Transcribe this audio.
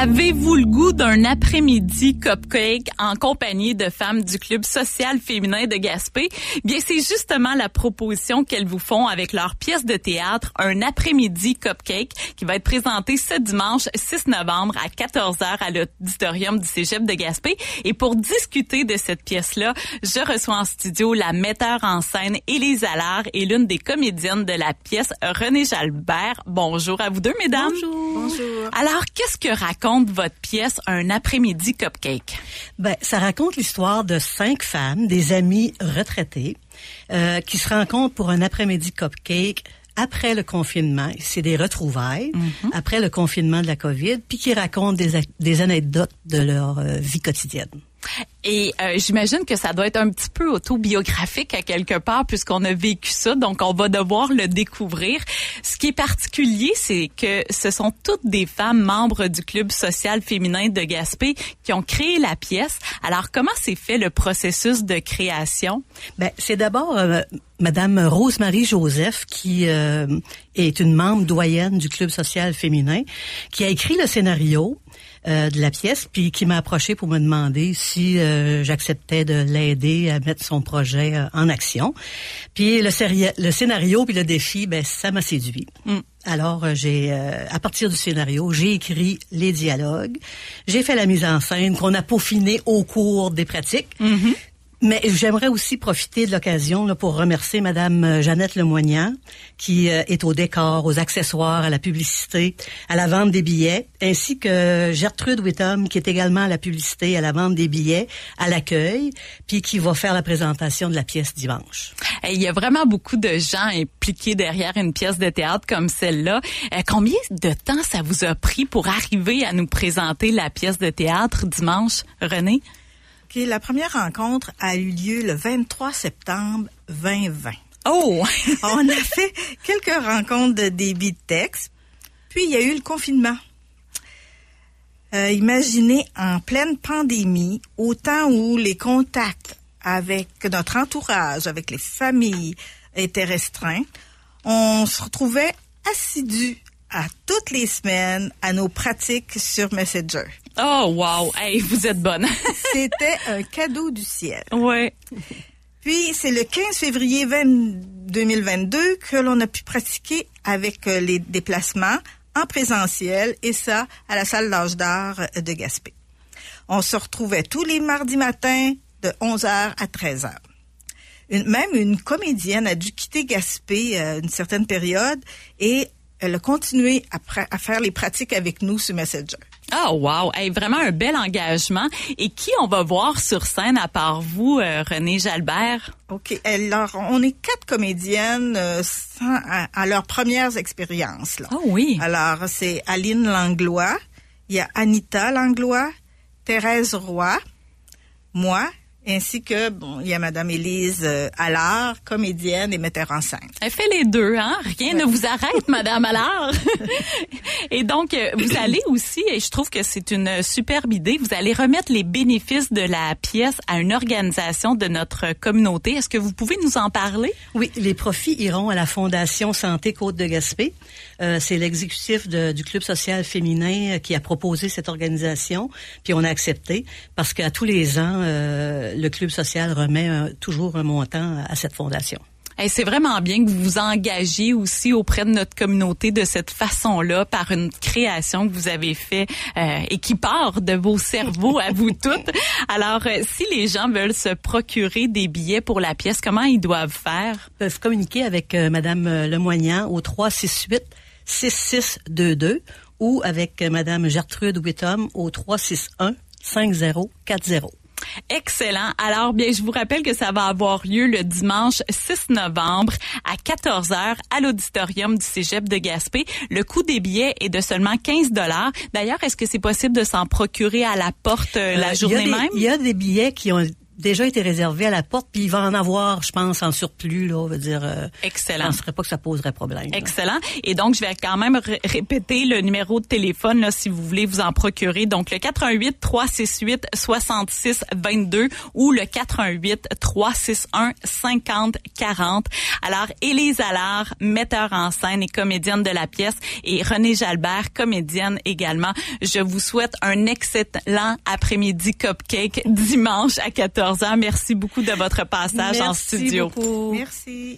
Avez-vous le goût d'un après-midi cupcake en compagnie de femmes du Club social féminin de Gaspé? Bien, c'est justement la proposition qu'elles vous font avec leur pièce de théâtre, un après-midi cupcake, qui va être présenté ce dimanche 6 novembre à 14h à l'auditorium du Cégep de Gaspé. Et pour discuter de cette pièce-là, je reçois en studio la metteur en scène Élise Allard et l'une des comédiennes de la pièce, Renée Jalbert. Bonjour à vous deux, mesdames. Bonjour. Bonjour. Alors, qu'est-ce que raconte votre pièce, un après-midi cupcake? Ben, ça raconte l'histoire de 5 femmes, des amies retraitées, qui se rencontrent pour un après-midi cupcake après le confinement. C'est des retrouvailles après le confinement de la COVID, puis qui racontent des anecdotes de leur vie quotidienne. Et j'imagine que ça doit être un petit peu autobiographique à quelque part puisqu'on a vécu ça, donc on va devoir le découvrir. Ce qui est particulier, c'est que ce sont toutes des femmes membres du Club social féminin de Gaspé qui ont créé la pièce. Alors, comment s'est fait le processus de création? Ben, c'est d'abord Madame Rose-Marie Joseph, qui est une membre doyenne du Club social féminin, qui a écrit le scénario de la pièce, puis qui m'a approché pour me demander si j'acceptais de l'aider à mettre son projet en action. Puis le scénario puis le défi, ben ça m'a séduit. Alors à partir du scénario, j'ai écrit les dialogues, j'ai fait la mise en scène qu'on a peaufiné au cours des pratiques. Mais j'aimerais aussi profiter de l'occasion là, pour remercier Madame Jeannette Lemoignant, qui est au décor, aux accessoires, à la publicité, à la vente des billets, ainsi que Gertrude Whittam, qui est également à la publicité, à la vente des billets, à l'accueil, puis qui va faire la présentation de la pièce dimanche. Il y a vraiment beaucoup de gens impliqués derrière une pièce de théâtre comme celle-là. Combien de temps ça vous a pris pour arriver à nous présenter la pièce de théâtre dimanche, Renée? Okay, la première rencontre a eu lieu le 23 septembre 2020. Oh! On a fait quelques rencontres de débit de texte, puis il y a eu le confinement. Imaginez en pleine pandémie, au temps où les contacts avec notre entourage, avec les familles étaient restreints, on se retrouvait assidus à toutes les semaines à nos pratiques sur Messenger. Oh, wow! Hey, vous êtes bonne! C'était un cadeau du ciel. Ouais. Puis, c'est le 15 février 2022 que l'on a pu pratiquer avec les déplacements en présentiel, et ça, à la salle d'âge d'art de Gaspé. On se retrouvait tous les mardis matins de 11h à 13h. Même une comédienne a dû quitter Gaspé une certaine période et elle a continué à faire les pratiques avec nous sur Messenger. Oh, wow! Hey, vraiment un bel engagement. Et qui on va voir sur scène à part vous, Renée Jalbert? OK. Alors, on est 4 comédiennes à leurs premières expériences. Là. Oh oui! Alors, c'est Aline Langlois, il y a Anita Langlois, Thérèse Roy, moi, ainsi que, il y a Madame Élise Allard, comédienne et metteur en scène. Elle fait les deux, hein? Rien ne vous arrête, Madame Allard. Et donc, vous allez aussi, et je trouve que c'est une superbe idée, vous allez remettre les bénéfices de la pièce à une organisation de notre communauté. Est-ce que vous pouvez nous en parler? Oui, les profits iront à la Fondation Santé Côte de Gaspé. C'est l'exécutif du Club social féminin qui a proposé cette organisation, puis on a accepté, parce qu'à tous les ans, le Club social remet toujours un montant à cette fondation. Hey, c'est vraiment bien que vous vous engagiez aussi auprès de notre communauté de cette façon-là, par une création que vous avez fait et qui part de vos cerveaux à vous toutes. Alors, si les gens veulent se procurer des billets pour la pièce, comment ils doivent faire? Ils peuvent communiquer avec Madame Lemoignant au 368-6622 ou avec Madame Gertrude Whittam au 361-5040. Excellent. Alors, bien, je vous rappelle que ça va avoir lieu le dimanche 6 novembre à 14h à l'auditorium du Cégep de Gaspé. Le coût des billets est de seulement 15 $. D'ailleurs, est-ce que c'est possible de s'en procurer à la porte la journée même? Il y a des billets qui ont déjà été réservé à la porte, puis il va en avoir, je pense, en surplus, là, on va dire. Excellent. Je ne penserais pas que ça poserait problème. Excellent. Et donc, je vais quand même répéter le numéro de téléphone, là, si vous voulez vous en procurer. Donc, le 418-368-6622 ou le 418-361-5040. Alors, Élise Allard, metteur en scène et comédienne de la pièce, et Renée Jalbert, comédienne également. Je vous souhaite un excellent après-midi cupcake dimanche à 14h. Merci beaucoup de votre passage en studio. Merci beaucoup. Merci.